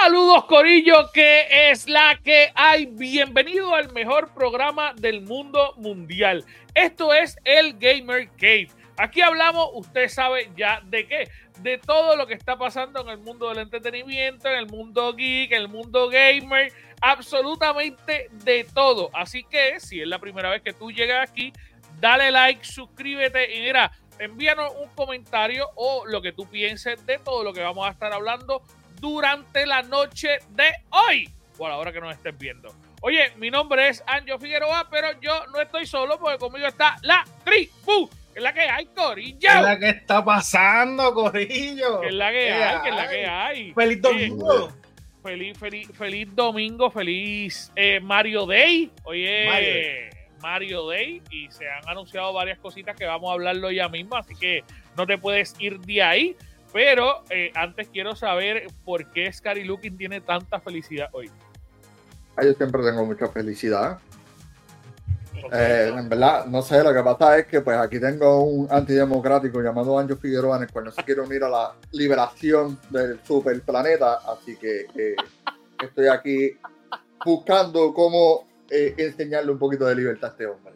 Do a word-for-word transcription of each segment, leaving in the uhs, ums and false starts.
Saludos, corillo, que es la que hay. Bienvenido al mejor programa del mundo mundial. Esto es el Gamer Cave. Aquí hablamos, usted sabe ya de qué, de todo lo que está pasando en el mundo del entretenimiento, en el mundo geek, en el mundo gamer, absolutamente de todo. Así que si es la primera vez que tú llegas aquí, dale like, suscríbete y mira, envíanos un comentario o lo que tú pienses de todo lo que vamos a estar hablando durante la noche de hoy o a la hora que nos estés viendo. Oye, mi nombre es Anjo Figueroa, pero yo no estoy solo porque conmigo está la tribu. ¿Qué es la que hay, corillo? ¿Qué es la que está pasando, corillo? ¿Qué es la que ¿Qué hay? ¿Qué es la hay? que hay? ¡Feliz domingo! Feliz, feliz, feliz domingo, feliz eh, Mario Day. Oye, Mario. Mario Day. Y se han anunciado varias cositas que vamos a hablarlo ya mismo, así que no te puedes ir de ahí. Pero eh, antes quiero saber por qué Scary Looking tiene tanta felicidad hoy. Yo siempre tengo mucha felicidad. Eh, en verdad, no sé, lo que pasa es que pues aquí tengo un antidemocrático llamado Anjo Figueroa, en el cual no se quiere unir a la liberación del superplaneta, así que eh, estoy aquí buscando cómo eh, enseñarle un poquito de libertad a este hombre.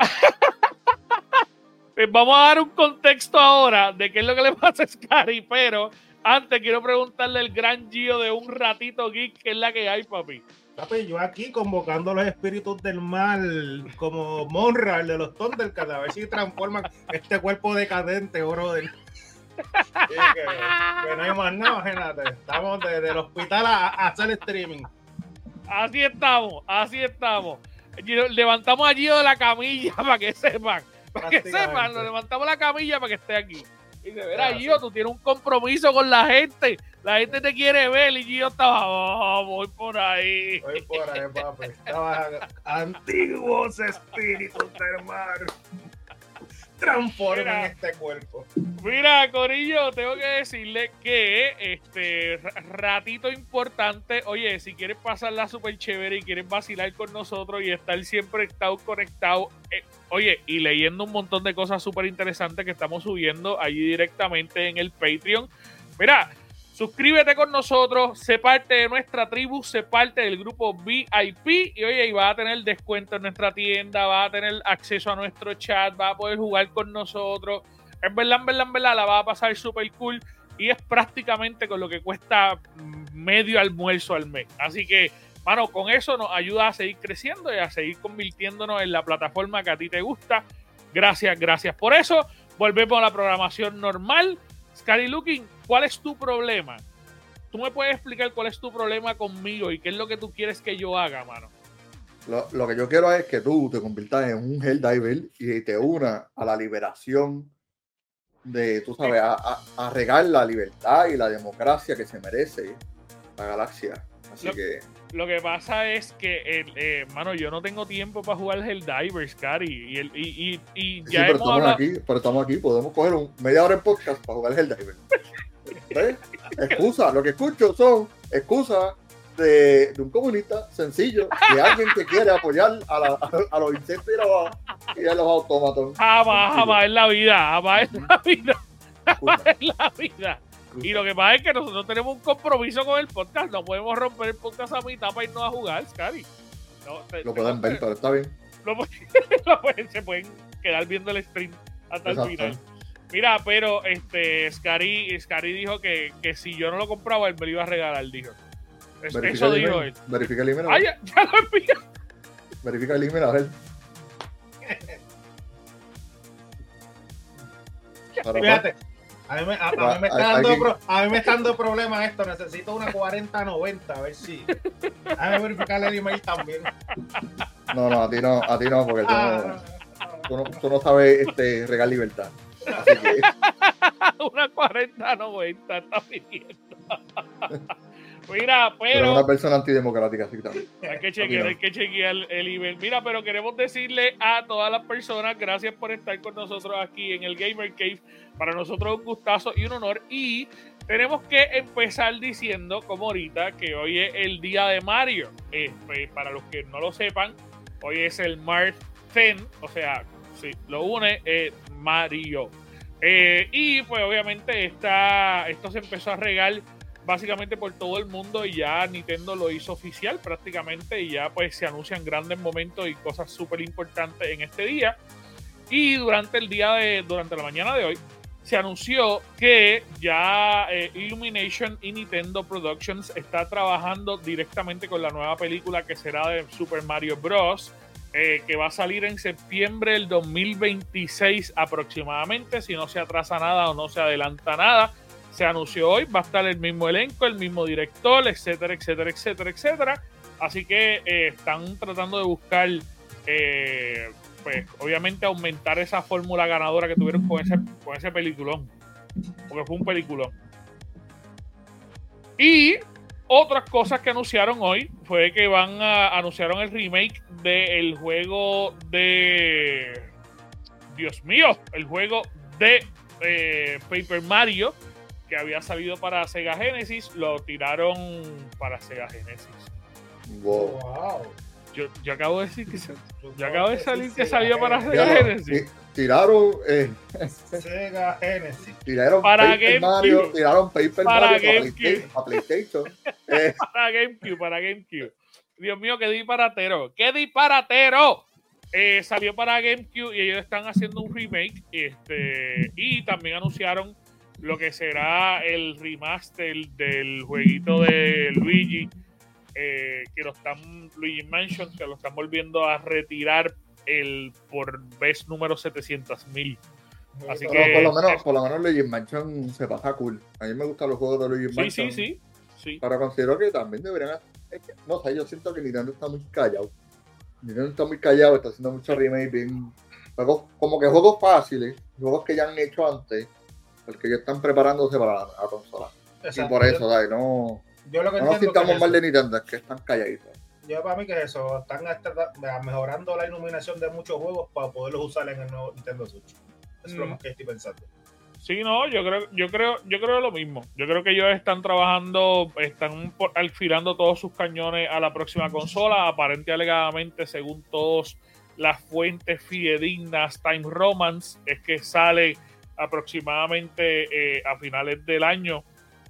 Pues vamos a dar un contexto ahora de qué es lo que le pasa a Scary, pero antes quiero preguntarle al gran Gio de un ratito geek, ¿qué es la que hay, papi? Papi, yo aquí convocando a los espíritus del mal, como Monra, el de los Thundercats, a ver si transforman este cuerpo decadente, brother. Sí, que, que no hay más nada, imagínate. Estamos desde el hospital a, a hacer streaming. Así estamos, así estamos. Levantamos a Gio de la camilla para que sepan. Para que sepan, lo levantamos la camilla para que esté aquí. Y de veras, Gio, tú tienes un compromiso con la gente. La gente te quiere ver y Gio estaba, oh, voy por ahí. Voy por ahí, papi. Estaba antiguos espíritus del mar. Transformen este cuerpo. Mira, corillo, tengo que decirle que este ratito importante, oye, si quieres pasarla súper chévere y quieres vacilar con nosotros y estar siempre estado conectado, eh, oye, y leyendo un montón de cosas súper interesantes que estamos subiendo allí directamente en el Patreon, mira, suscríbete con nosotros, sé parte de nuestra tribu, sé parte del grupo V I P y oye, y vas a tener descuento en nuestra tienda, vas a tener acceso a nuestro chat, vas a poder jugar con nosotros. En verdad, en verdad, en verdad, la vas a pasar súper cool y es prácticamente con lo que cuesta medio almuerzo al mes. Así que, mano, con eso nos ayuda a seguir creciendo y a seguir convirtiéndonos en la plataforma que a ti te gusta. Gracias, gracias por eso. Volvemos a la programación normal. Scary Looking, ¿cuál es tu problema? ¿Tú me puedes explicar cuál es tu problema conmigo y qué es lo que tú quieres que yo haga, mano? Lo, lo que yo quiero es que tú te conviertas en un Helldiver y te unas a la liberación de, tú sabes, a, a, a regar la libertad y la democracia que se merece la galaxia. Así lo, que... Lo que pasa es que, el, eh, mano, yo no tengo tiempo para jugar Helldivers, Scary. Y, el, y, y, y sí, ya pero hemos estamos hablado... aquí, pero estamos aquí, podemos coger un media hora en podcast para jugar Helldivers. ¿Ves? Excusas, lo que escucho son excusas de, de un comunista sencillo, de alguien que quiere apoyar a, la, a, a los insectos y, los, y a los autómatos. Jamás, jamás en la vida, jamás en la vida, jamás en la vida. Y lo que pasa es que nosotros tenemos un compromiso con el podcast, no podemos romper el podcast a mitad para irnos a jugar, Scary. No, te, lo pueden ver, pero está bien. Lo, lo pueden, se pueden quedar viendo el stream hasta Exacto. el final. Mira, pero este Scary, Scary dijo que, que si yo no lo compraba, él me lo iba a regalar, dijo. Es, eso dijo él. Verifica el email. Ah, ya, ya lo envié. Verifica el email, a ver. Fíjate, a mí, me, a, a mí me está dando pro, a mí me está dando problemas esto. Necesito una cuarenta noventa, a ver si. Déjame verificar el email también. No, no, a ti no, a ti no, porque tú, ah, no, tú, no, tú no sabes este, regar libertad. Así que... una cuarenta noventa está pidiendo. Mira, pero... pero una persona antidemocrática, así también. Hay que chequear, hay que chequear el, el email. Mira, pero queremos decirle a todas las personas, gracias por estar con nosotros aquí en el Gamer Cave. Para nosotros es un gustazo y un honor. Y tenemos que empezar diciendo, como ahorita, que hoy es el día de Mario. Eh, pues, para los que no lo sepan, hoy es el March tenth, o sea, sí, lo une eh, Mario. Eh, y pues obviamente esta, esto se empezó a regar básicamente por todo el mundo y ya Nintendo lo hizo oficial prácticamente y ya pues se anuncian grandes momentos y cosas súper importantes en este día. Y durante el día de, durante la mañana de hoy, se anunció que ya eh, Illumination y Nintendo Productions está trabajando directamente con la nueva película que será de Super Mario Bros. Eh, que va a salir en septiembre del dos mil veintiséis aproximadamente, si no se atrasa nada o no se adelanta nada. Se anunció hoy, va a estar el mismo elenco, el mismo director, etcétera, etcétera, etcétera, etcétera. Así que eh, están tratando de buscar, eh, pues obviamente aumentar esa fórmula ganadora que tuvieron con ese, con ese peliculón, porque fue un peliculón. Y otras cosas que anunciaron hoy fue que van a anunciaron el remake del juego de, Dios mío, el juego de eh, Paper Mario que había salido para Sega Genesis, lo tiraron para Sega Genesis. Wow. Wow. Yo, yo acabo de decir que se, yo acabo de salir que salió para Sega Tiraron, Genesis. tiraron, eh, Sega Genesis. tiraron Para Paper GameCube. Mario, tiraron Paper Para Mario para GameCube. PlayStation. Para PlayStation. Eh, Para GameCube, para GameCube. Dios mío, qué disparatero. ¡Qué disparatero! Eh, salió para GameCube y ellos están haciendo un remake. Este, y también anunciaron lo que será el remaster del jueguito de Luigi, eh, que lo están, Luigi Mansion, que lo están volviendo a retirar el por vez número setecientos mil. Así pero que por lo menos, por lo menos Luigi Mansion se pasa cool. A mí me gustan los juegos de Luigi sí, Mansion. sí, sí, sí. Pero considero que también deberían. Es que, no sé, yo siento que Nintendo está muy callado. Nintendo está muy callado, está haciendo mucho remake bien. Juegos, como que juegos fáciles, juegos que ya han hecho antes, porque ya están preparándose para la, la consola. Exacto. Y por eso, ¿sabes? No, Yo lo que no nos entiendo sintamos que es mal de eso. Nintendo, es que están calladitos. Yo para mí que es eso, están hasta- mejorando la iluminación de muchos juegos para poderlos usar en el nuevo Nintendo Switch. Eso es lo Mm. más que estoy pensando. Sí, no, yo creo, yo creo, yo creo lo mismo. Yo creo que ellos están trabajando, están por- alfilando todos sus cañones a la próxima consola. Aparentemente, alegadamente, según todas las fuentes fidedignas, Time Romance, es que sale aproximadamente eh, a finales del año,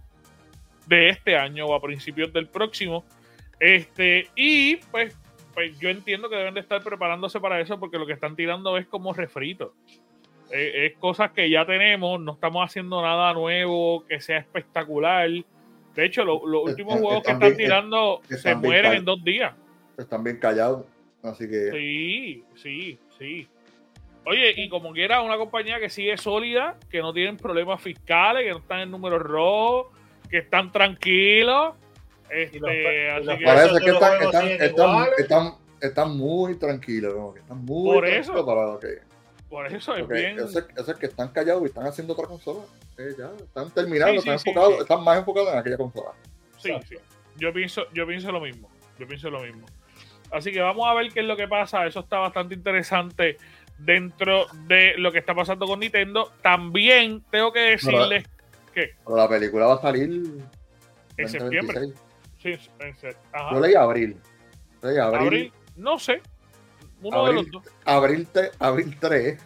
de este año o a principios del próximo. Este, y pues, pues yo entiendo que deben de estar preparándose para eso porque lo que están tirando es como refrito. Eh, es cosas que ya tenemos, no estamos haciendo nada nuevo que sea espectacular. De hecho, lo- los últimos Están- juegos que están están bien- tirando están se bien mueren cal- en dos días. Están bien callados, así que. Sí, sí, sí. Oye, y como quiera, una compañía que sigue sólida, que no tienen problemas fiscales, que no están en números rojos, que están tranquilos. Este, Y los- y así los que Parece Esos que de los están, juegos están, siguen están, iguales. están, están muy tranquilos, como que están muy Por tranquilos eso. para lo que. por eso es Porque bien. eso, es, eso es que están callados y están haciendo otra consola. Eh, ya, están terminando, Sí, sí, están sí, enfocados, sí. están más enfocados en aquella consola. Sí, sí. Yo pienso, yo pienso lo mismo. Yo pienso lo mismo. Así que vamos a ver qué es lo que pasa. Eso está bastante interesante dentro de lo que está pasando con Nintendo. También tengo que decirles que Pero la película va a salir en septiembre. veinte veintiséis. Sí, en se- ajá. Yo leí abril. Leí abril. Abril, no sé. Uno Abril. de los dos. Abril, te- abril tres.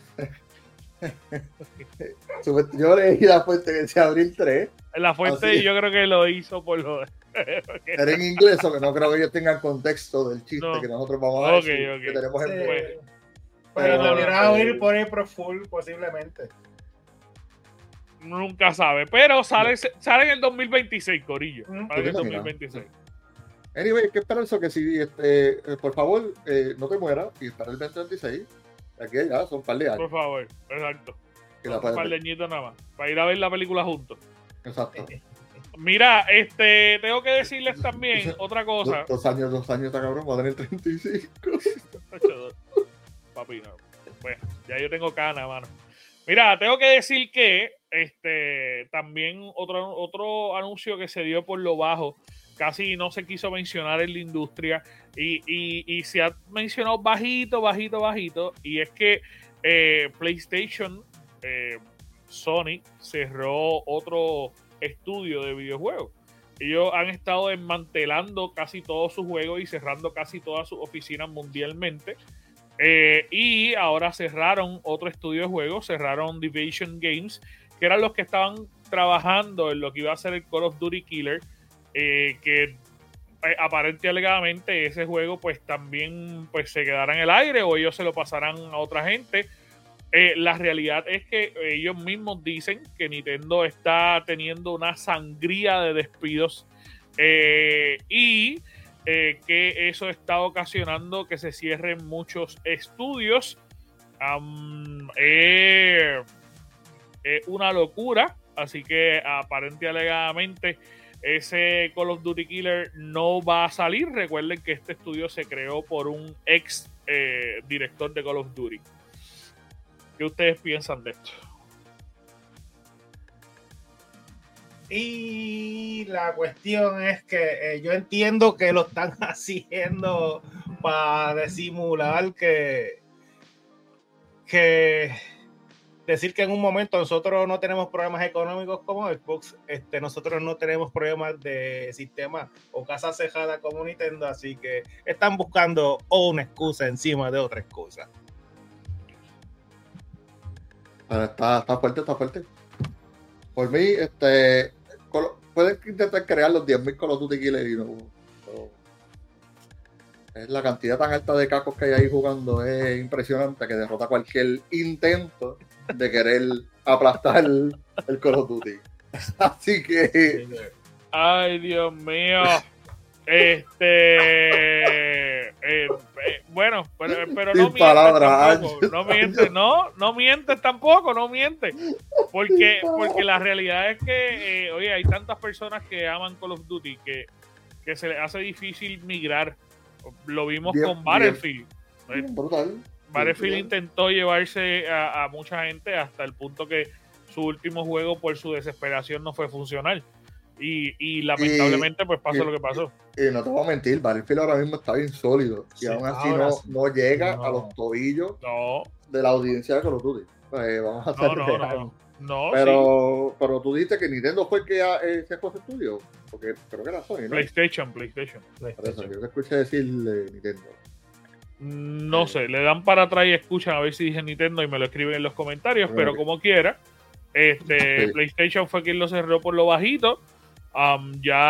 Yo leí la fuente que decía abril tres. La fuente Así es. yo creo que lo hizo por lo de... Era en inglés, o que no creo que ellos tengan contexto del chiste No. que nosotros vamos a Ok, decir, ok. que tenemos en Sí. mente. Pues, Pero no, debería no, oír no. por April Fool, posiblemente. nunca sabe. Pero sale, sale en el dos mil veintiséis, Corillo. Mm. Sale en el ¿Te dos mil imaginas? veintiséis. Anyway, hay que esperar eso, que si, este, eh, por favor, eh, no te mueras y espera el veinte veintiséis. Aquí ya son un par de Por años. favor, exacto. Que la Un puedes par de ver. añitos nada más. Para ir a ver la película juntos. Exacto. Mira, este, tengo que decirles también otra cosa. Dos, dos años, dos años, está cabrón, va a tener treinta y cinco. Papi, no. Bueno, ya yo tengo cana, mano. Mira, tengo que decir que este también otro, otro anuncio que se dio por lo bajo, casi no se quiso mencionar en la industria y, y, y se ha mencionado bajito, bajito, bajito, y es que eh, PlayStation, eh, Sony, cerró otro estudio de videojuegos. Ellos han estado desmantelando casi todos sus juegos y cerrando casi todas sus oficinas mundialmente. Eh, y ahora cerraron otro estudio de juegos, cerraron Division Games, que eran los que estaban trabajando en lo que iba a ser el Call of Duty Killer, eh, que eh, aparentemente alegadamente ese juego pues también pues se quedará en el aire o ellos se lo pasarán a otra gente. Eh, la realidad es que ellos mismos dicen que Nintendo está teniendo una sangría de despidos eh, y eh, que eso está ocasionando que se cierren muchos estudios. Um, eh, eh, una locura, así que aparentemente alegadamente ese Call of Duty Killer no va a salir. Recuerden que este estudio se creó por un ex eh, director de Call of Duty. ¿Qué ustedes piensan de esto? Y la cuestión es que eh, yo entiendo que lo están haciendo para disimular que que decir que en un momento nosotros no tenemos problemas económicos como Xbox, este, nosotros no tenemos problemas de sistema o casa cejada como Nintendo, así que están buscando una excusa encima de otra excusa. Está, está fuerte, está fuerte. Por mí, este, pueden intentar crear los diez mil Call of Duty Killer y no, no. Es la cantidad tan alta de cacos que hay ahí jugando, es impresionante, que derrota cualquier intento de querer aplastar el, el Call of Duty. Así que... Ay, Dios mío. Este... Eh, eh, bueno, pero, pero no mientes tampoco. No mientes, no, no mientes tampoco, no mientes. Porque, porque la realidad es que, eh, oye, hay tantas personas que aman Call of Duty que, que se les hace difícil migrar. Lo vimos bien, con Battlefield. Bien, brutal. Battlefield bien, intentó llevarse a, a mucha gente hasta el punto que su último juego, por su desesperación, no fue funcional. Y, y lamentablemente, y, pues pasó y, lo que pasó. Y, y no te voy a mentir, Battlefield ahora mismo está bien sólido. Y sí, aún así no, sí. no llega no. a los tobillos no. de la audiencia de Call of Duty. Pues vamos a hacer no, no, no, no, pero, sí. pero tú dices que Nintendo fue el que eh, se fue ese estudio. Porque creo que era Sony, ¿no? PlayStation, PlayStation. Por eso, yo te escuché decir eh, Nintendo. No eh. sé, le dan para atrás y escuchan a ver si dije Nintendo y me lo escriben en los comentarios, okay. Pero como quiera, este, sí. PlayStation fue quien lo cerró por lo bajito. Um,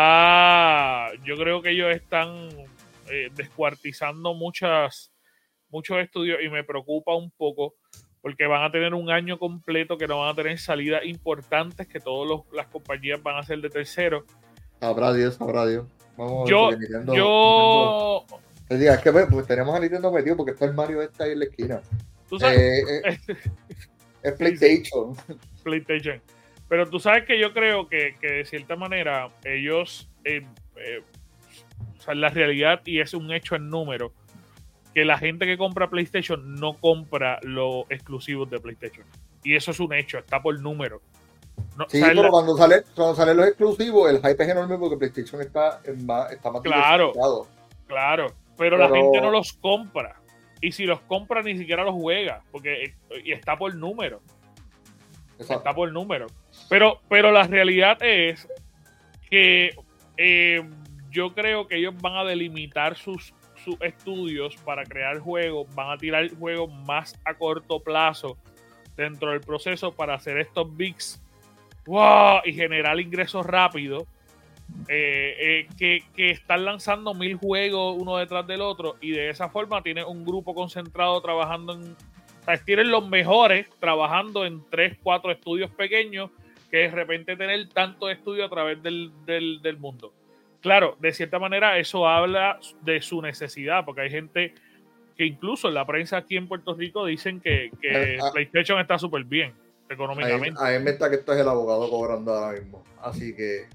ya yo creo que ellos están eh, descuartizando muchas, muchos estudios y me preocupa un poco porque van a tener un año completo que no van a tener salidas importantes, que todas las compañías van a ser de terceros. Sabrá Dios, sabrá Dios. Vamos yo, a ver, Nintendo, yo... Nintendo... Diga, es que pues, tenemos a Nintendo metido porque está el Mario está ahí en la esquina. ¿Tú sabes? Eh, eh, es PlayStation. Sí, sí. PlayStation. Pero tú sabes que yo creo que, que de cierta manera ellos, eh, eh, o sea, la realidad, y es un hecho en número, que la gente que compra PlayStation no compra los exclusivos de PlayStation. Y eso es un hecho, está por número. No, sí, pero la... cuando salen cuando sale los exclusivos, el hype es enorme porque PlayStation está, en más, está más claro, claro, pero, pero la gente no los compra. Y si los compra ni siquiera los juega, porque y está por número. Exacto. Está por número. Pero, pero la realidad es que eh, yo creo que ellos van a delimitar sus, sus estudios para crear juegos, van a tirar juegos más a corto plazo dentro del proceso para hacer estos bigs, wow, y generar ingresos rápidos, eh, eh, que, que están lanzando mil juegos uno detrás del otro y de esa forma tienen un grupo concentrado trabajando en... O sea, tienen los mejores trabajando en tres, cuatro estudios pequeños que de repente tener tantos estudios a través del, del, del mundo. Claro, de cierta manera eso habla de su necesidad, porque hay gente que incluso en la prensa aquí en Puerto Rico dicen que, que ah, PlayStation está súper bien económicamente. A mí me está que esto es el abogado cobrando ahora mismo, así que...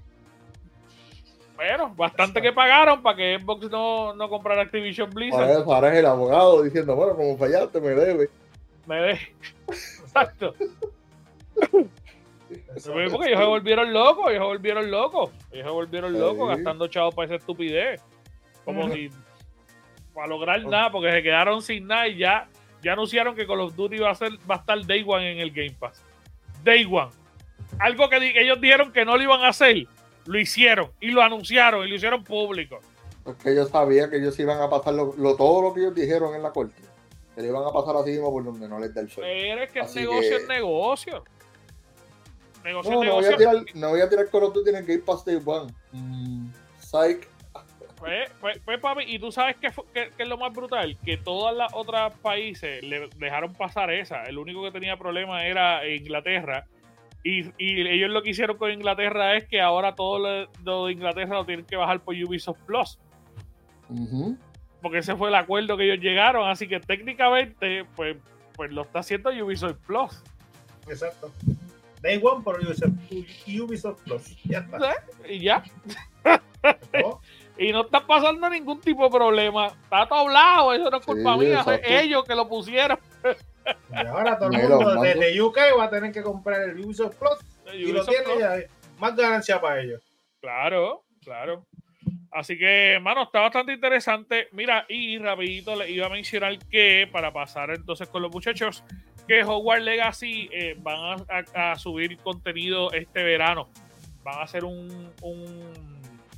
Bueno, bastante que pagaron para que Xbox no, no comprara Activision Blizzard. Ahora, ahora es el abogado diciendo, bueno, como fallaste, me debe. Me debe. Exacto. Porque ellos se volvieron locos, ellos se volvieron locos, ellos se volvieron locos sí. gastando chavos para esa estupidez. Como uh-huh. si para lograr uh-huh. nada, porque se quedaron sin nada y ya, ya anunciaron que Call of Duty va a, ser, va a estar Day One en el Game Pass. Day One. Algo que, que ellos dijeron que no lo iban a hacer, lo hicieron y lo anunciaron y lo hicieron público. Porque yo sabía que ellos iban a pasar lo, lo, todo lo que ellos dijeron en la corte. Que le iban a pasar así mismo por donde no les da el suelo. Pero es que así el negocio que... es negocio. Negocio, No, no voy negocio. a tirar, no voy a tirar Call of Duty, tienen que ir past day one. Mm, psych. Pues, pues, pues, papi, y tú sabes qué, fue- qué- qué es lo más brutal, que todos los otros países le dejaron pasar esa. El único que tenía problema era Inglaterra. Y, y ellos lo que hicieron con Inglaterra es que ahora todo lo, lo de Inglaterra lo tienen que bajar por Ubisoft Plus. Ujú. Porque ese fue el acuerdo que ellos llegaron. Así que técnicamente, pues, pues lo está haciendo Ubisoft Plus. Exacto. Day One por Ubisoft, Ubisoft Plus. Ya está. Y ya. ¿No? Y no está pasando ningún tipo de problema. Está todo hablado. Eso no es culpa Sí, mía. exacto. Es ellos que lo pusieron. Y ahora todo el Mira, mundo mando. desde U K va a tener que comprar el Ubisoft Plus y lo Ubisoft tiene Plus. ya. Más ganancia para ellos. Claro, claro. Así que, hermano, está bastante interesante. Mira, y rapidito les iba a mencionar que, para pasar entonces con los muchachos, que Hogwarts Legacy eh, van a, a- a subir contenido este verano. Van a hacer un, un,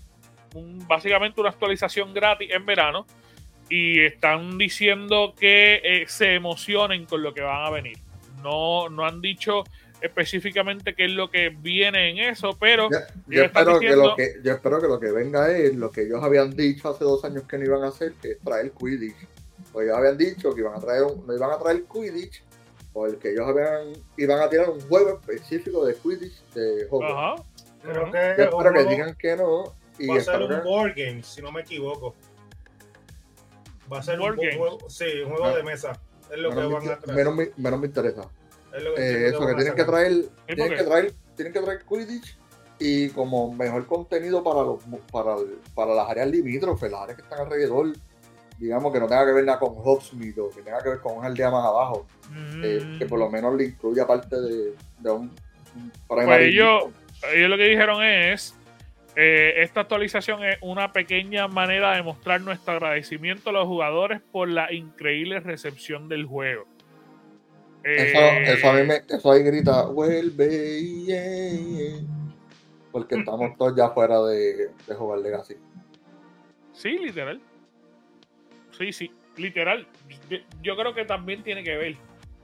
un- básicamente una actualización gratis en verano. Y están diciendo que eh, se emocionen con lo que van a venir. No, no han dicho específicamente qué es lo que viene en eso, pero Yo, yo ellos están espero que diciendo- lo que yo espero que lo que venga es lo que ellos habían dicho hace dos años que no iban a hacer, que es traer Quidditch. Pues ellos habían dicho que iban a traer un- no iban a traer Quidditch, porque ellos habían iban a tirar un juego específico de Quidditch de Hogwarts. Ajá. Creo Ajá. que Yo un espero que juego- digan que no y va a ser espero un que- board game, si no me equivoco. Va a ser Board un game. juego, sí, un juego Ah. de mesa. Es lo que menos, van me, a traer. menos, me, menos me interesa. Es lo que Eh, entiendo eso que van a tienen que sacar. traer, ¿por tienen qué? que traer, tienen que traer Quidditch y como mejor contenido para los para, el- para las áreas limítrofes, las áreas que están alrededor, digamos que no tenga que ver nada con Hogsmeade o que tenga que ver con una aldea más abajo, eh, Mm. que por lo menos le incluya parte de, de un, un Pues primary ellos, league. ellos lo que dijeron es, eh, esta actualización es una pequeña manera de mostrar nuestro agradecimiento a los jugadores por la increíble recepción del juego. Eso, Eh, eso a mí me, eso ahí grita, vuelve, yeah", porque estamos todos ya fuera de, de jugar Legacy. Sí, literal. Sí, sí, literal. Yo, yo creo que también tiene que ver.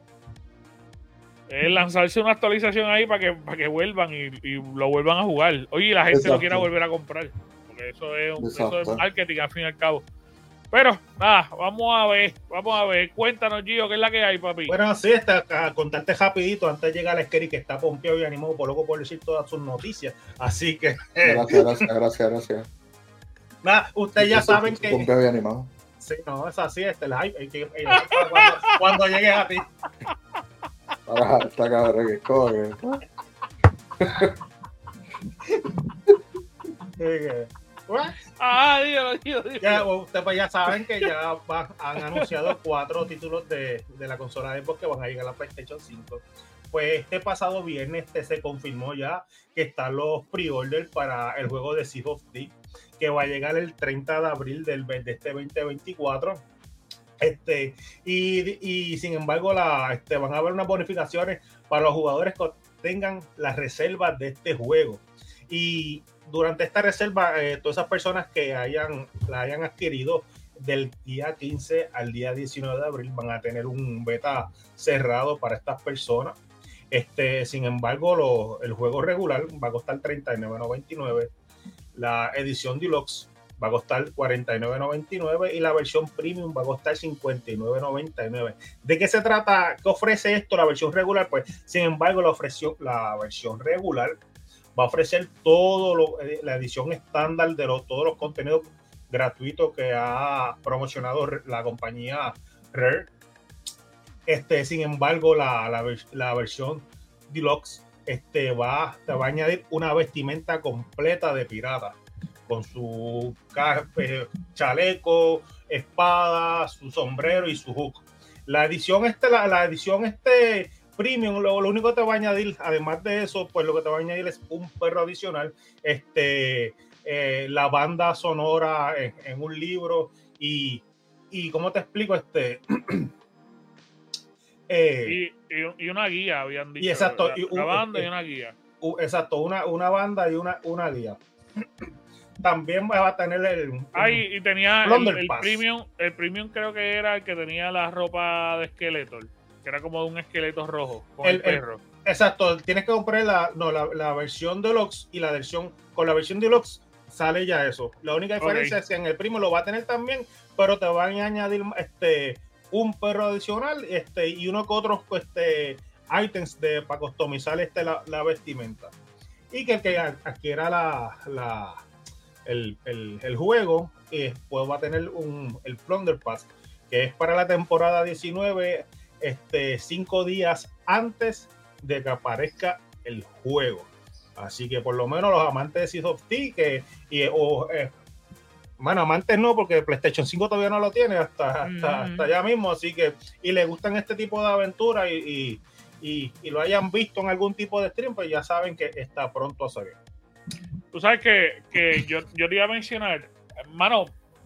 Es lanzarse una actualización ahí para que, para que vuelvan y, y lo vuelvan a jugar. Oye, y la gente Exacto. lo quiera volver a comprar. Porque eso es, un- eso es Exacto. marketing al fin y al cabo. Pero, nada, vamos a ver, vamos a ver. Cuéntanos, Gio, ¿qué es la que hay, papi? Bueno, sí, está, a contarte rapidito, antes de llegar a Skeri, que está pompeado y animado por loco por decir todas sus noticias. Así que, Gracias, gracias, gracias, gracias. nada, ustedes ya saben que... Pompeo y animado. Sí, no, es así, este, el hype. el que- el- cuando, cuando llegues a ti. Ahora está cabrón que coge. Eh, bueno, Ah, dígalo, Gio, dígalo. ya, ustedes pues ya saben que ya van- han anunciado cuatro títulos de, de la consola de Xbox que van a llegar a la PlayStation cinco. Pues este pasado viernes este, se confirmó ya que están los pre-orders para el juego de Sea of Thieves, que va a llegar el treinta de abril del, de este veinte veinticuatro. Este, y, y sin embargo, la, este, van a haber unas bonificaciones para los jugadores que tengan las reservas de este juego. Y durante esta reserva, eh, todas esas personas que hayan, la hayan adquirido del día quince al día diecinueve de abril van a tener un beta cerrado para estas personas. Este, sin embargo, lo, el juego regular va a costar treinta y nueve noventa y nueve. La edición deluxe va a costar cuarenta y nueve noventa y nueve y la versión premium va a costar cincuenta y nueve noventa y nueve. ¿De qué se trata? ¿Qué ofrece esto la versión regular? Pues, sin embargo, la, ofreció, la versión regular va a ofrecer todo lo, la edición estándar de los, todos los contenidos gratuitos que ha promocionado la compañía Rare. Este, sin embargo, la, la, la versión deluxe este, va, te va a añadir una vestimenta completa de pirata, con su eh, chaleco, espada, su sombrero y su hook. La edición este, la, la edición este premium, lo, lo único que te va a añadir, además de eso, pues lo que te va a añadir es un perro adicional, este, eh, la banda sonora en, en un libro y, y ¿cómo te explico? Este, eh, Y, y, y una guía, habían dicho. y exacto, La, y un- la banda eh, y una guía. uh, exacto, una, una banda y una, una guía. También va a tener el... Ay, y tenía el, Plunder el Pass. premium, el premium creo que era el que tenía la ropa de Skeletor, que era como de un esqueleto rojo con el, El- el- perro. Exacto, tienes que comprar la, no, la, la versión Deluxe y la versión, con la versión Deluxe sale ya eso. La única diferencia okay. es que en el primo lo va a tener también, pero te van a añadir este, un perro adicional este, y uno que otros este, items de, para customizar este, la, la vestimenta. Y que el que adquiera la, la, el, el, el juego eh, pues va a tener un, el Plunder Pass, que es para la temporada diecinueve, este, cinco días antes de que aparezca el juego. Así que por lo menos los amantes de Sea of Thieves, que y, o, eh, bueno, amantes no, porque PlayStation cinco todavía no lo tiene hasta, hasta, mm. hasta allá mismo, así que y le gustan este tipo de aventuras y, y, y, y lo hayan visto en algún tipo de stream, pues ya saben que está pronto a salir. Tú sabes que, que yo, yo te iba a mencionar, hermano,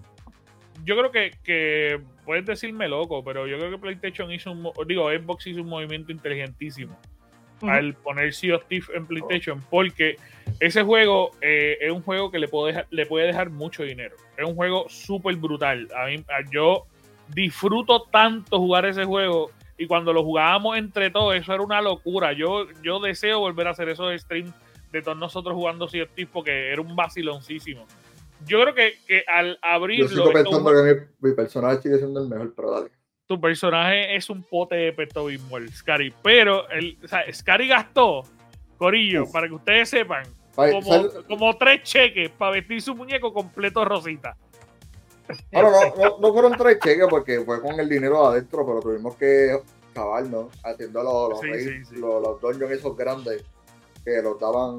yo creo que, que puedes decirme loco, pero yo creo que PlayStation hizo un, digo, Xbox hizo un movimiento inteligentísimo uh-huh. al poner Sea of Thieves en PlayStation, porque ese juego eh, es un juego que le puede, dejar, le puede dejar mucho dinero. Es un juego súper brutal. A mí, a, yo disfruto tanto jugar ese juego y cuando lo jugábamos entre todos, eso era una locura. Yo, yo deseo volver a hacer esos streams de todos nosotros jugando Sea of Thieves porque era un vaciloncísimo. Yo creo que, que al abrirlo... Yo sigo pensando que mi, mi personaje sigue siendo el mejor, pero dale. Tu personaje es un pote de Pepto Bismol, Scary. Pero el, o sea, Scary gastó, Corillo, Uf. para que ustedes sepan, Vaya, como, como tres cheques para vestir su muñeco completo rosita. Bueno, no, no, no fueron tres cheques porque fue con el dinero adentro, pero tuvimos que acabarnos haciendo los, los, sí, reyes, sí, sí. los, los dungeons esos grandes que los daban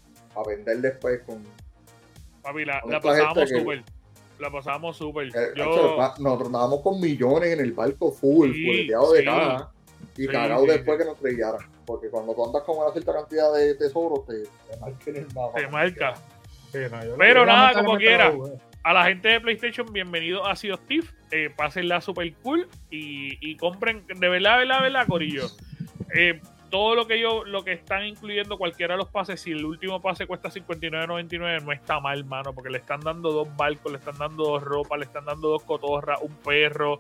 a vender después con... Papi, la, la pasábamos súper. La pasábamos súper. Eh, Yo... Nosotros andábamos con millones en el barco full, sí, fuleteado de sí. caja y sí, cagado sí, después sí. que nos trillaran. Porque cuando tú andas con una cierta cantidad de tesoros, te, te marcan el mapa. Te marca. Sí, no, Pero nada, como quiera. A la gente de PlayStation, bienvenido a Sea of Thieves. Eh, pásenla super cool y, y compren, de verdad, de verdad, de verdad, Corillo. Eh, todo lo que yo, lo que están incluyendo cualquiera de los pases, si el último pase cuesta cincuenta y nueve noventa y nueve, no está mal, mano, porque le están dando dos barcos, le están dando dos ropas, le están dando dos cotorras, un perro.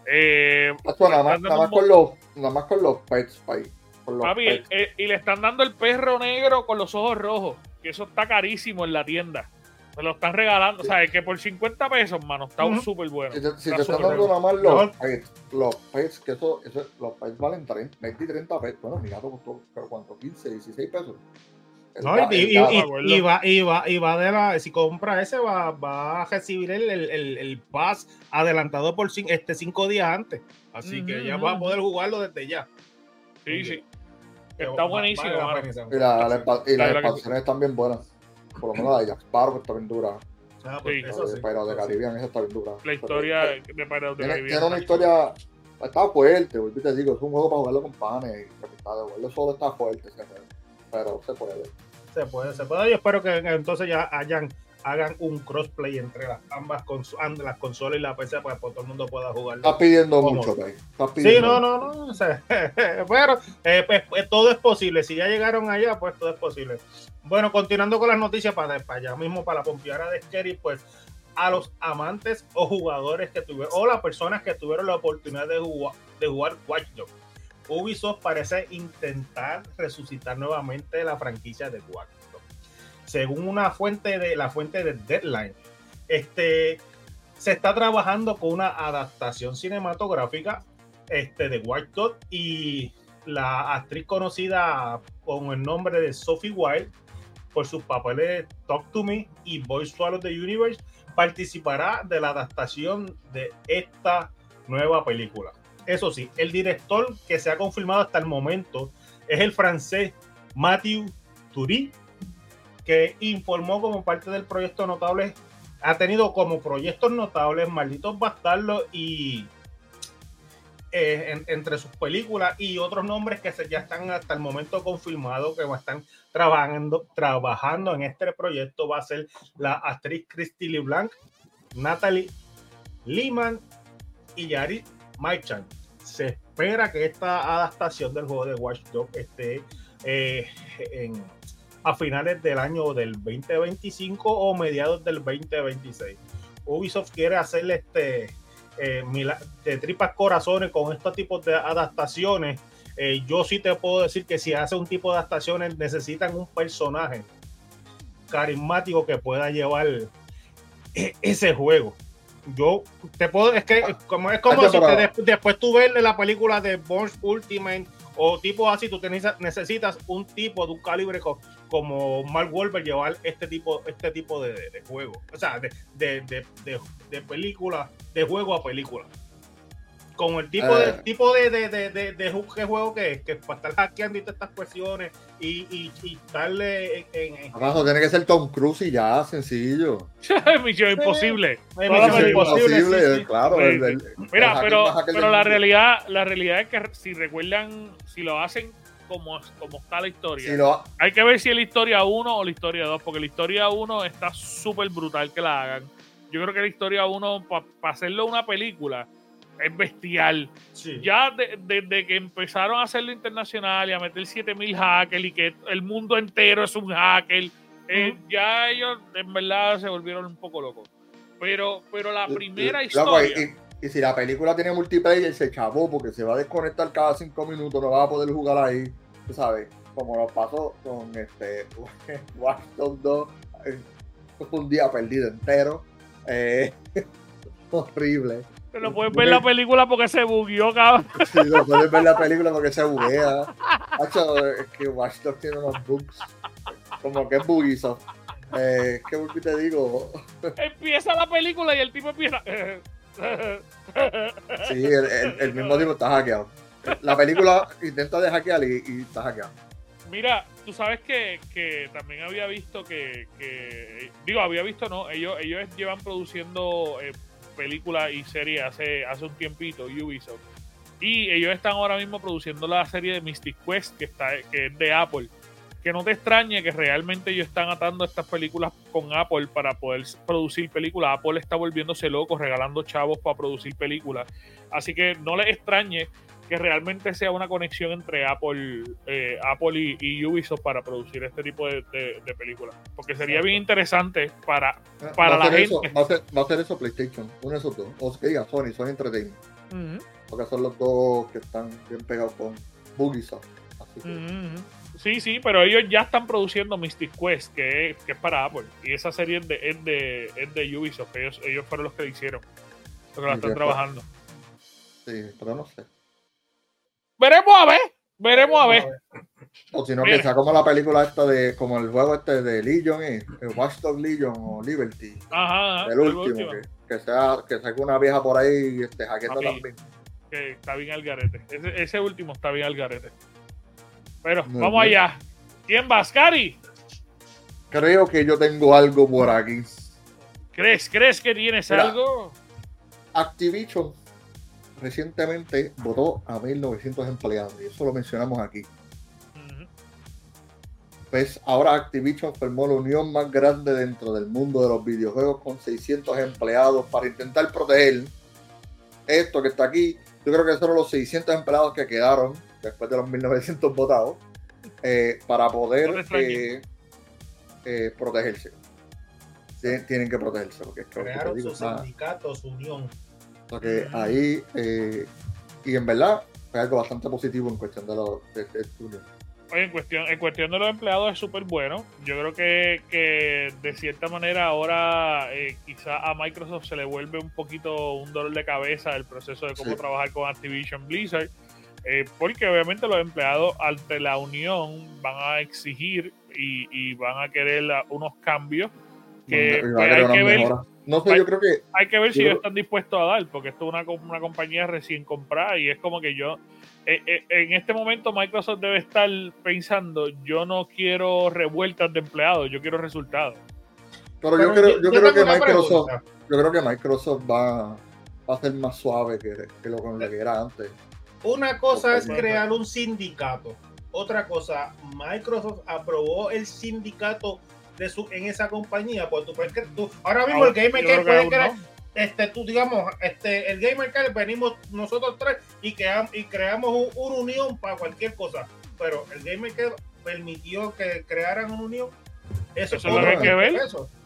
Eh, Esto, nada, más, nada, más con los, nada más con los pets, papi. Con los papi pets. El, el, y le están dando el perro negro con los ojos rojos, que eso está carísimo en la tienda. Me lo están regalando, sí. ¿Sabes? Que por cincuenta pesos, mano, está uh-huh. súper bueno. Si te, si te están dando nada más los pets, los pets, que eso, eso, los pets valen treinta, veinte y treinta pesos. Bueno, mi gato costó, pero ¿cuánto? quince, dieciséis pesos. No, y, y, y, y, va, y, va, y va de la, si compra ese, va, va a recibir el, el, el, el pass adelantado por cinco, este, cinco días antes. Así uh-huh. que ya va a poder jugarlo desde ya. Sí, sí. Está buenísimo. Vale y las la expansiones están bien buenas. Por lo menos la de Jack Sparrow está bien dura. Ah, pues sí. eso sí. Pero de Caribbean esa está bien dura. La historia pero, de Pirates de Caribbean. Tiene una historia... Está fuerte, porque te digo, es un juego para jugarlo con panes. Jugarlo solo está fuerte, pero se puede. Se puede, se puede. Yo espero que entonces ya hayan, hagan un crossplay entre las ambas cons- las consolas y la P C para que todo el mundo pueda jugar. Estás pidiendo cómodo. mucho, Pay. Sí, no, no, no. O sea, pero eh, pues, pues, todo es posible. Si ya llegaron allá, pues todo es posible. Bueno, continuando con las noticias para, para allá mismo, para la pompeara de Scary, pues a los amantes o jugadores que tuvieron, o las personas que tuvieron la oportunidad de jugar, de jugar Watch Dogs, Ubisoft parece intentar resucitar nuevamente la franquicia de Watch Dogs. Según una fuente de la fuente de Deadline, este, se está trabajando con una adaptación cinematográfica este, de Watch Dogs y la actriz conocida con el nombre de Sophie Wilde por sus papeles de Talk to Me y Boy Swallow the Universe participará de la adaptación de esta nueva película. Eso sí, el director que se ha confirmado hasta el momento es el francés Mathieu Turi, que informó como parte del proyecto Notables, ha tenido como proyectos notables Malditos Bastardos y eh, en, entre sus películas y otros nombres que se, ya están hasta el momento confirmados que están trabajando, trabajando en este proyecto. Va a ser la actriz Christy LeBlanc, Natalie Lehman y Yari Marchand. Se espera que esta adaptación del juego de Watch Dogs esté eh, en, a finales del año del veinte veinticinco o mediados del veinte veintiséis. Ubisoft quiere hacerle este eh, de tripas corazones con estos tipos de adaptaciones Eh, yo sí te puedo decir que si hace un tipo de adaptaciones necesitan un personaje carismático que pueda llevar ese juego. Yo te puedo, es que como es como si te, después tú ves la película de Bourne Ultimate o tipo así, tú te necesitas un tipo de un calibre co, como Mark Wahlberg llevar este tipo, este tipo de, de, de juego, o sea, de, de, de, de, de película, de juego a película. Con el tipo eh. de tipo de, de, de, de, de juego que es, que para estar hackeando y todas estas cuestiones y, y, y darle en, en, en... Abajo tiene que ser Tom Cruise y ya, sencillo. Misión Imposible. Eh, Misión Imposible, sí, sí, claro. sí. El, el, Mira, el pero, pero la mundo. realidad, la realidad es que si recuerdan, si lo hacen como, como está la historia, si lo... hay que ver si es la historia uno o la historia dos, porque la historia uno está súper brutal que la hagan. Yo creo que la historia uno, para pa hacerlo una película, es bestial. Sí. Ya desde de, de que empezaron a hacerlo internacional y a meter siete mil hackers y que el mundo entero es un hacker, eh, uh-huh. ya ellos en verdad se volvieron un poco locos. Pero, pero la primera y, historia... Y, y si la película tiene multiplayer, se chavó porque se va a desconectar cada cinco minutos, no va a poder jugar ahí, tú sabes, como nos pasó con este Watch Dogs dos, eh, un día perdido entero, eh, horrible. Pero no puedes ver la película porque se bugueó, cabrón. Sí, no puedes ver la película porque se buguea. Hacho, es que Watch Dogs tiene unos bugs. Como que es buguizo. Eh, ¿Qué bug te digo? Empieza la película y el tipo empieza. Sí, el, el, el mismo tipo está hackeado. La película intenta de hackear y, y está hackeado. Mira, tú sabes que, que también había visto que, que. Digo, había visto, no. Ellos, ellos llevan produciendo. Eh, películas y series hace, hace un tiempito, Ubisoft, y ellos están ahora mismo produciendo la serie de Mystic Quest que, está, que es de Apple, que no te extrañe que realmente ellos están atando estas películas con Apple para poder producir películas. Apple está volviéndose loco regalando chavos para producir películas, así que no les extrañe que realmente sea una conexión entre Apple eh, Apple y, y Ubisoft para producir este tipo de, de, de películas, porque sería bien interesante para, para la gente. Eso, va, a ser, va a ser eso PlayStation, uno de esos dos, o que diga Sony, Sony Entertainment, uh-huh. porque son los dos que están bien pegados con Ubisoft. Así que... uh-huh. Sí, sí, pero ellos ya están produciendo Mystic Quest, que es, que es para Apple, y esa serie es de, es de, es de Ubisoft, ellos, ellos fueron los que la hicieron, los que la están trabajando. Sí, pero no sé. Veremos a ver, veremos a ver. O si no, que sea como la película esta de, como el juego este de Legion, ¿eh? El Watch Dogs Legion o Liberty. Ajá, el último, que, que sea que sea una vieja por ahí este, hackeando también. Que está bien al garete. Ese, ese último está bien al garete. Pero Muy vamos bien. allá. ¿Quién va, Scary? Creo que yo tengo algo por aquí. ¿Crees, crees que tienes Mira, algo? Activision recientemente votó a mil novecientos empleados y eso lo mencionamos aquí. Uh-huh. Pues ahora Activision formó la unión más grande dentro del mundo de los videojuegos con seiscientos empleados para intentar proteger esto que está aquí. Yo creo que son los seiscientos empleados que quedaron después de los mil novecientos votados eh, para poder no eh, eh, protegerse. Tienen que protegerse porque es que crearon sus sindicatos, su unión. Porque mm. ahí, eh, y en verdad, es algo bastante positivo en cuestión de los de, de estudio. Oye, en cuestión, en cuestión de los empleados es súper bueno. Yo creo que, que de cierta manera ahora eh, quizá a Microsoft se le vuelve un poquito un dolor de cabeza el proceso de cómo sí. trabajar con Activision Blizzard. Eh, porque obviamente los empleados ante la unión van a exigir y, y van a querer la, unos cambios que, no, que hay que ver. Mejora. No sé, hay, yo creo que... Hay que ver si yo... ellos están dispuestos a dar, porque esto es una, una compañía recién comprada y es como que yo... Eh, eh, en este momento Microsoft debe estar pensando, yo no quiero revueltas de empleados, yo quiero resultados. Pero, Pero yo, creo, yo, yo creo que Microsoft yo creo que Microsoft va, va a ser más suave que, que lo que era antes. Una cosa es crear un sindicato, otra cosa, Microsoft aprobó el sindicato de su, en esa compañía, pues tú puedes que tú, ahora mismo ah, el Gamer Care puede crear, no. este, tú digamos, este, el Gamer Care venimos nosotros tres y, que, y creamos un, una unión para cualquier cosa, pero el Gamer Care permitió que crearan una unión, eso, eso es lo que hay que ver. Eso.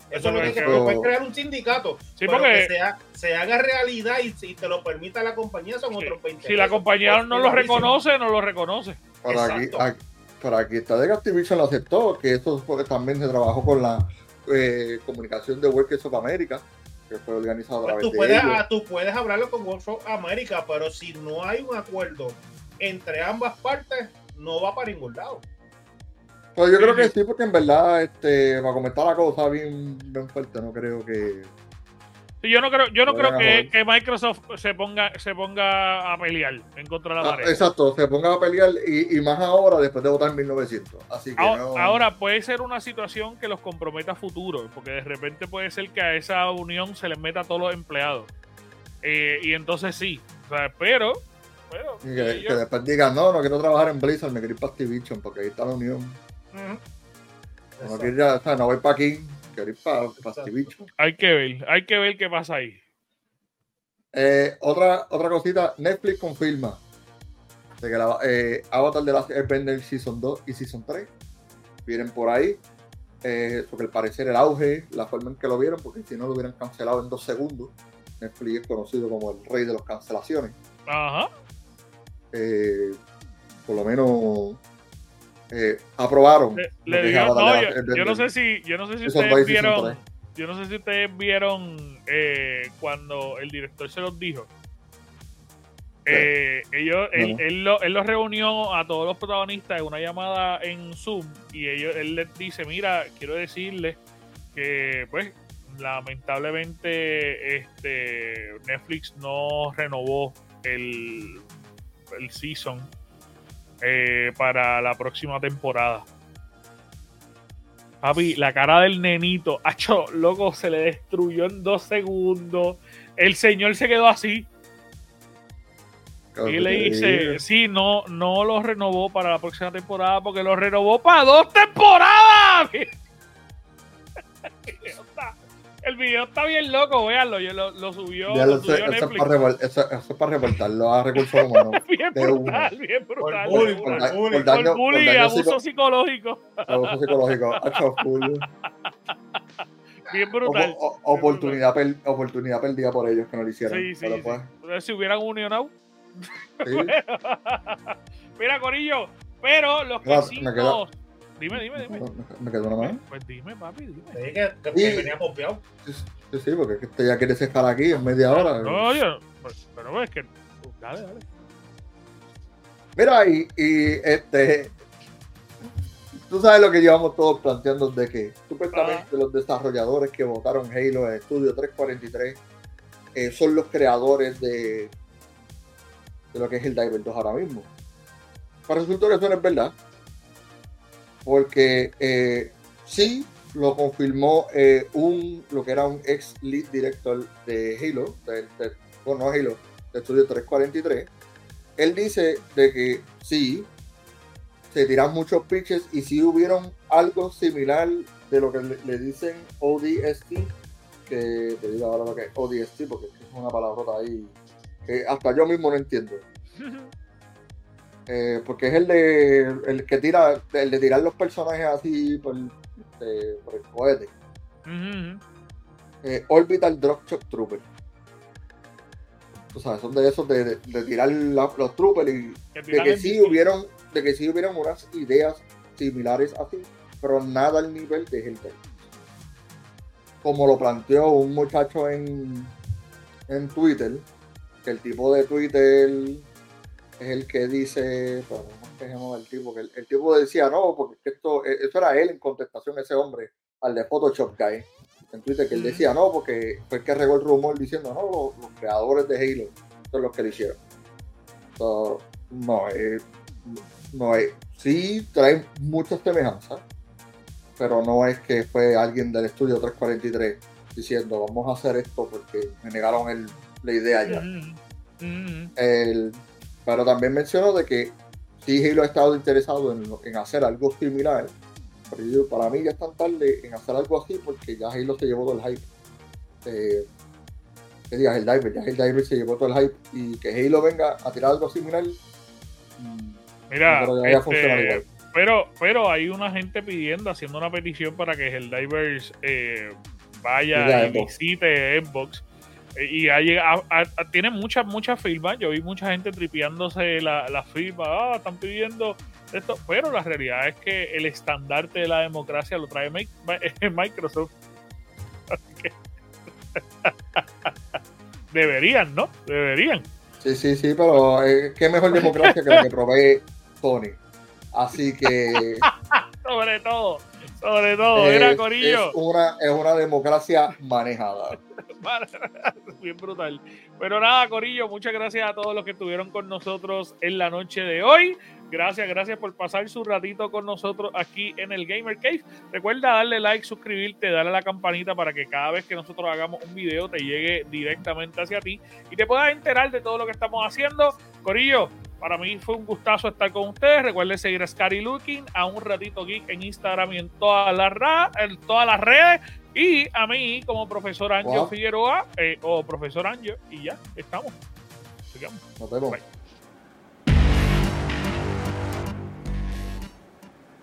Eso es lo que Eso- se puede crear un sindicato. Sí, pero porque- que sea, se haga realidad y si te lo permita la compañía son Sí. otros veinte. Si la pesos. compañía Pues, no lo clarísimo. reconoce, no lo reconoce. Por aquí, Exacto. aquí, por aquí está de que Activision lo aceptó, que eso fue- también se trabajó con la eh, comunicación de Workers of America, que fue organizado a Pues través tú, de puedes, ellos. ah, tú puedes hablarlo con World of America, pero si no hay un acuerdo entre ambas partes, no va para ningún lado. Pues yo Sí, creo que sí. sí, porque en verdad, este, para comentar la cosa bien, bien fuerte, no creo que... Sí, yo no creo, yo no No creo vayan a que, joder. que Microsoft se ponga, se ponga a pelear en contra de la Ah, pared. exacto, se pongan a pelear y, y más ahora después de votar en mil novecientos. Así que Ahora, no... ahora puede ser una situación que los comprometa a futuro, porque de repente puede ser que a esa unión se les meta a todos los empleados. Eh, y entonces sí, o sea, pero, pero y que, ellos- que después digan, no, no quiero trabajar en Blizzard, me quiero ir para Activision, porque ahí está la unión. Ujú. No, quiero ir a- o sea, no voy para aquí, quiero ir para, para Activision. hay que ver, hay que ver qué pasa ahí. Eh, otra, otra cosita, Netflix confirma de que la, eh, Avatar de Last Airbender Season dos y Season tres vienen por ahí, eh, porque al parecer el auge, la forma en que lo vieron, porque si no lo hubieran cancelado en dos segundos. Netflix es conocido como el rey de las cancelaciones. Ajá. Eh, por lo menos eh, aprobaron. Le, lo le que es digo, Avatar no, de yo, Last yo no Airbender. sé si, yo no sé si Season ustedes dos y Season vieron, tres. yo no sé si ustedes vieron eh, cuando el director se los dijo. Eh, ellos, él, No. él, lo, él los reunió a todos los protagonistas en una llamada en Zoom y ellos, él les dice, mira, quiero decirles que pues lamentablemente este Netflix no renovó el, el season eh, para la próxima temporada. Papi, la cara del nenito, acho, loco, se le destruyó en dos segundos. El señor se quedó así. Y le dice, sí, no, no lo renovó para la próxima temporada porque lo renovó para dos temporadas. El video está bien loco, véanlo. Yo lo, lo subió, Ya lo lo sé, subió eso, es Netflix. para revol- eso- eso es para reportarlo a recursos humanos. Bien de brutal, uno. bien brutal. Por bullying, de Por, una. por da- bullying. por daño, Por bullying por y daño abuso psico- psicológico. abuso psicológico. Hacho, full. Bien brutal. O- o- oportunidad, per- oportunidad perdida por ellos que no lo hicieron. Sí, sí, Pero sí. pues, Entonces, si hubieran unionado. sí. Mira, Corillo, pero los que Claro, sí me queda- nos... Dime, dime, dime. Me, me quedó una más. Pues dime, papi, dime. Te dije que, que Sí. venía pompeado. Sí, sí, sí, porque es que usted ya quiere cejar aquí en media hora. No, oye, pues, pero es que... Dale, dale. Mira, y, y este. Tú sabes lo que llevamos todos planteando de que supuestamente Ah. los desarrolladores que votaron Halo en Studio trescientos cuarenta y tres eh, son los creadores de, de lo que es el Diver dos ahora mismo. Pero resulta que eso no es verdad. Porque eh, sí lo confirmó eh, un lo que era un ex lead director de Halo, de, de, bueno, no Halo, de Studio trescientos cuarenta y tres. Él dice de que sí, se tiran muchos pitches y sí hubieron algo similar de lo que le, le dicen O D S T, que te digo ahora lo que es O D S T, porque es una palabrota ahí que hasta yo mismo no entiendo. Eh, porque es el de el que tira, el de tirar los personajes así por, eh, por el cohete. Ujú. Eh, Orbital Drop Shock Trooper. O sea, son de esos de, de, de tirar la- los troopers y Que de tiran que el sí misil. hubieron, de que sí hubieron unas ideas similares así, pero nada al nivel de Helltale. Como lo planteó un muchacho en, en Twitter, que el tipo de Twitter es el que dice, pero ¿cómo es que se llama el tipo? Que el, el tipo decía, no, porque esto, eso era él en contestación, ese hombre, al de Photoshop Guy, en Twitter, que él decía, no, porque fue el que regó el rumor diciendo, no, los, los creadores de Halo son los que lo hicieron. So, no, eh, no es, sí trae muchas semejanzas, pero no es que fue alguien del estudio trescientos cuarenta y tres diciendo, vamos a hacer esto porque me negaron el, la idea ya. Ujú. Ujú. El, pero también mencionó de que sí Halo ha estado interesado en, en hacer algo similar, pero yo, para mí ya es tan tarde en hacer algo así porque ya Halo se llevó todo el hype. Eh, que digas el Diver, ya el Diver se llevó todo el hype y que Halo venga a tirar algo similar. mm, Mira, no creo que vaya a este, funcionar igual. pero, pero hay una gente pidiendo, haciendo una petición para que Helldivers eh, vaya y visite Xbox. Y ha llegado, a, a, tiene muchas, muchas firmas. Yo vi mucha gente tripeándose la, la firma. Ah, están pidiendo esto. Pero la realidad es que el estandarte de la democracia lo trae Microsoft. Deberían, ¿no? Deberían. Sí, sí, sí, pero eh, qué mejor democracia que la que provee Sony. Así que... sobre todo, sobre todo, es, era Corillo. Es una, es una democracia manejada. Bien brutal. Pero nada, Corillo, muchas gracias a todos los que estuvieron con nosotros en la noche de hoy. Gracias, gracias por pasar su ratito con nosotros aquí en el Gamer Cave. Recuerda darle like, suscribirte, darle a la campanita para que cada vez que nosotros hagamos un video te llegue directamente hacia ti y te puedas enterar de todo lo que estamos haciendo. Corillo, para mí fue un gustazo estar con ustedes. Recuerden seguir a Scary Looking, a Un Ratito Geek en Instagram y en todas las, ra- en todas las redes. Y a mí como Profesor Angel wow. Figueroa eh, o Profesor Angel. Y ya, estamos. Sigamos. Nos vemos. Bye.